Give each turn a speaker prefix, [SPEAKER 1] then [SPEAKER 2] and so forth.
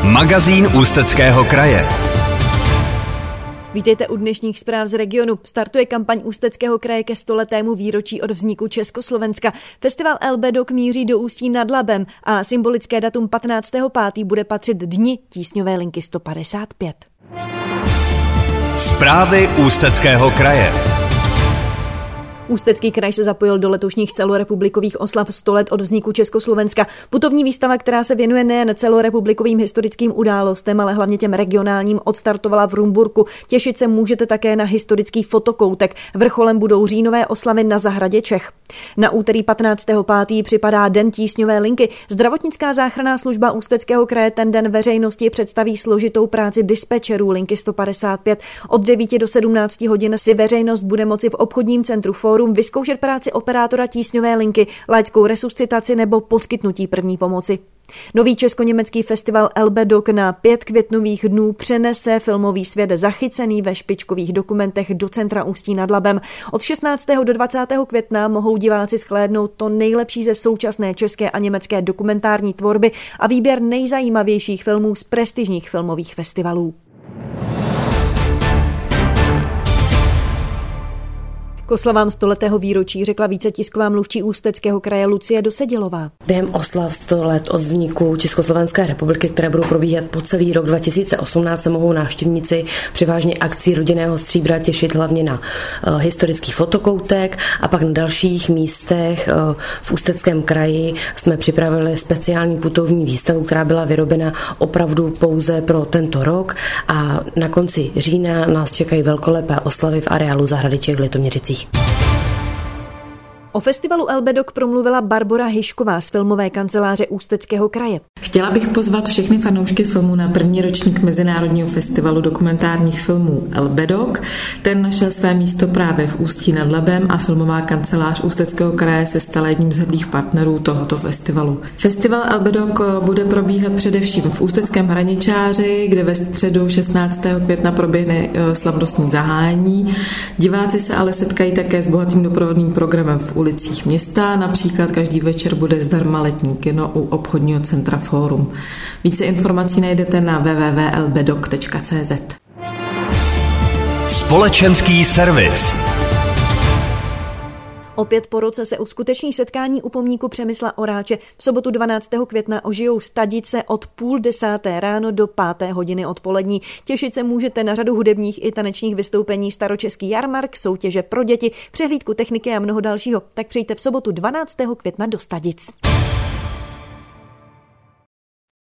[SPEAKER 1] Magazín Ústeckého kraje.
[SPEAKER 2] Vítejte u dnešních zpráv z regionu. Startuje kampaň Ústeckého kraje ke 100letému výročí od vzniku Československa. Festival LBDOC míří do Ústí nad Labem a symbolické datum 15.5. bude patřit Dni tísňové linky 155.
[SPEAKER 1] Zprávy Ústeckého kraje.
[SPEAKER 2] Ústecký kraj se zapojil do letošních celorepublikových oslav 100 let od vzniku Československa. Putovní výstava, která se věnuje nejen celorepublikovým historickým událostem, ale hlavně těm regionálním, odstartovala v Rumburku. Těšit se můžete také na historický fotokoutek. Vrcholem budou říjnové oslavy na zahradě Čech. Na úterý 15.5. připadá Den tísňové linky. Zdravotnická záchranná služba Ústeckého kraje ten den veřejnosti představí složitou práci dispečerů linky 155. Od 9 do 17 hodin si veřejnost bude moci v obchodním centru Fórum vyzkoušet práci operátora tísňové linky, laickou resuscitaci nebo poskytnutí první pomoci. Nový česko-německý festival LBDOC na 5 květnových dnů přenese filmový svět zachycený ve špičkových dokumentech do centra Ústí nad Labem. Od 16. do 20. května mohou diváci shlédnout to nejlepší ze současné české a německé dokumentární tvorby a výběr nejzajímavějších filmů z prestižních filmových festivalů. K oslavám 100letého výročí řekla vícetisková mluvčí Ústeckého kraje Lucie Dosedělová.
[SPEAKER 3] Během oslav 100 let od vzniku Československé republiky, které budou probíhat po celý rok 2018, se mohou návštěvníci převážně akcí rodinného stříbra těšit hlavně na historický fotokoutek a pak na dalších místech v Ústeckém kraji jsme připravili speciální putovní výstavu, která byla vyrobena opravdu pouze pro tento rok a na konci října nás čekají velkolepé oslavy v areálu zahrady Čech v Litoměřicích.
[SPEAKER 2] O festivalu LBDOC promluvila Barbora Hyšková z filmové kanceláře Ústeckého kraje.
[SPEAKER 4] Chtěla bych pozvat všechny fanoušky filmu na první ročník Mezinárodního festivalu dokumentárních filmů LBDOC. Ten našel své místo právě v Ústí nad Labem a filmová kancelář Ústeckého kraje se stala jedním z hrdých partnerů tohoto festivalu. Festival LBDOC bude probíhat především v Ústeckém Hraničáři, kde ve středu 16. května proběhne slavnostní zahájení. Diváci se ale setkají také s bohatým doprovodným programem v ulicích města, například každý večer bude zdarma letní kino u obchodního centra Fórum. Více informací najdete na www.lbdoc.cz.
[SPEAKER 1] Společenský servis.
[SPEAKER 2] Opět po roce se uskuteční setkání u pomníku Přemysla Oráče. V sobotu 12. května ožijou Stadice od 9:30 ráno do 5. hodiny odpolední. Těšit se můžete na řadu hudebních i tanečních vystoupení, staročeský jarmark, soutěže pro děti, přehlídku techniky a mnoho dalšího. Tak přijďte v sobotu 12. května do Stadic.